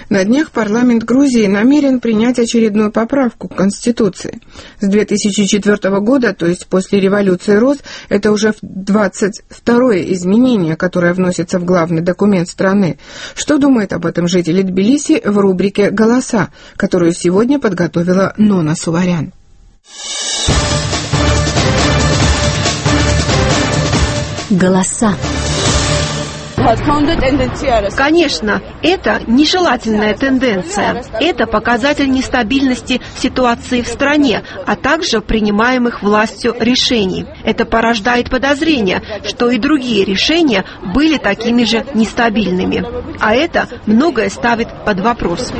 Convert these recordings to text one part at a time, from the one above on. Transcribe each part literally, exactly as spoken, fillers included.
На днях парламент Грузии намерен принять очередную поправку к Конституции. С две тысячи четвёртого года, то есть после революции РОС, это уже двадцать второе изменение, которое вносится в главный документ страны. Что думает об этом жители Тбилиси в рубрике «Голоса», которую сегодня подготовила Нона Суварян. Голоса. Конечно, это нежелательная тенденция. Это показатель нестабильности ситуации в стране, а также принимаемых властью решений. Это порождает подозрение, что и другие решения были такими же нестабильными. А это многое ставит под вопрос.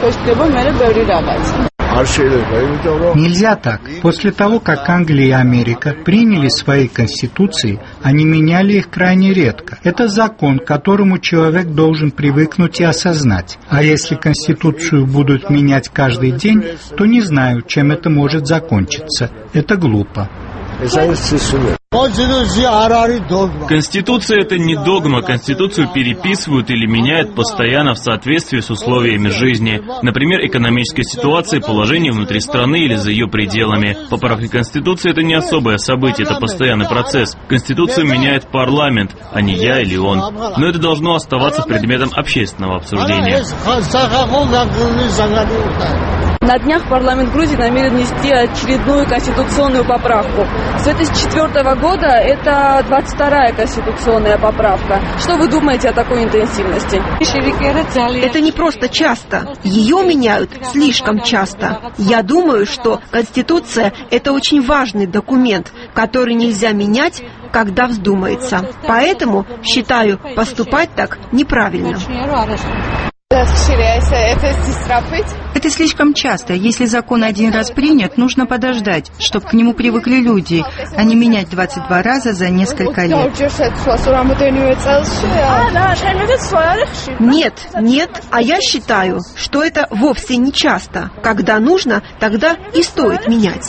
Нельзя так. После того, как Англия и Америка приняли свои конституции, они меняли их крайне редко. Это закон, к которому человек должен привыкнуть и осознать. А если конституцию будут менять каждый день, то не знаю, чем это может закончиться. Это глупо. Конституция — это не догма. Конституцию переписывают или меняют постоянно в соответствии с условиями жизни. Например, экономической ситуацией, положением внутри страны или за ее пределами. Поправки Конституции — это не особое событие, это постоянный процесс. Конституцию меняет парламент, а не я или он. Но это должно оставаться предметом общественного обсуждения. На днях парламент Грузии намерен внести очередную конституционную поправку. С две тысячи четвёртого года это двадцать вторая конституционная поправка. Что вы думаете о такой интенсивности? Это не просто часто. Ее меняют слишком часто. Я думаю, что Конституция – это очень важный документ, который нельзя менять, когда вздумается. Поэтому считаю, поступать так неправильно. Это слишком часто. Если закон один раз принят, нужно подождать, чтобы к нему привыкли люди, а не менять двадцать два раза за несколько лет. Нет, нет, а я считаю, что это вовсе не часто. Когда нужно, тогда и стоит менять.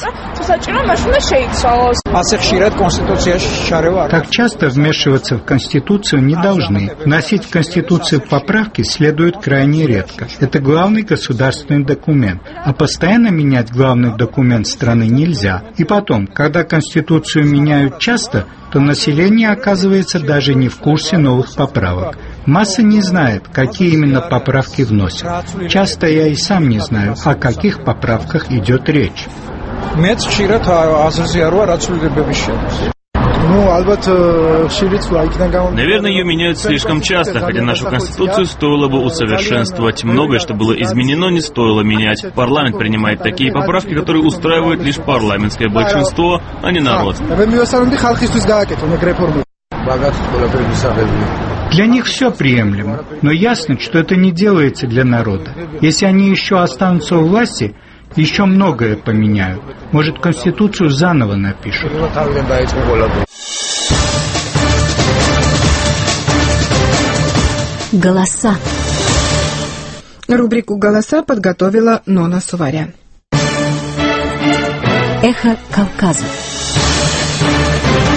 Так часто вмешиваться в Конституцию не должны. Вносить в Конституцию поправки следует крайне редко. Это главный государственный документ, а постоянно менять главный документ страны нельзя. И потом, когда Конституцию меняют часто, то население оказывается даже не в курсе новых поправок. Масса не знает, какие именно поправки вносят. Часто я и сам не знаю, о каких поправках идет речь. Наверное, ее меняют слишком часто, хотя нашу Конституцию стоило бы усовершенствовать. Многое, что было изменено, не стоило менять. Парламент принимает такие поправки, которые устраивают лишь парламентское большинство, а не народ. Для них все приемлемо, но ясно, что это не делается для народа. Если они еще останутся у власти, еще многое поменяют. Может, Конституцию заново напишут. Голоса. Рубрику «Голоса» подготовила Нона Суварян. Эхо Кавказа.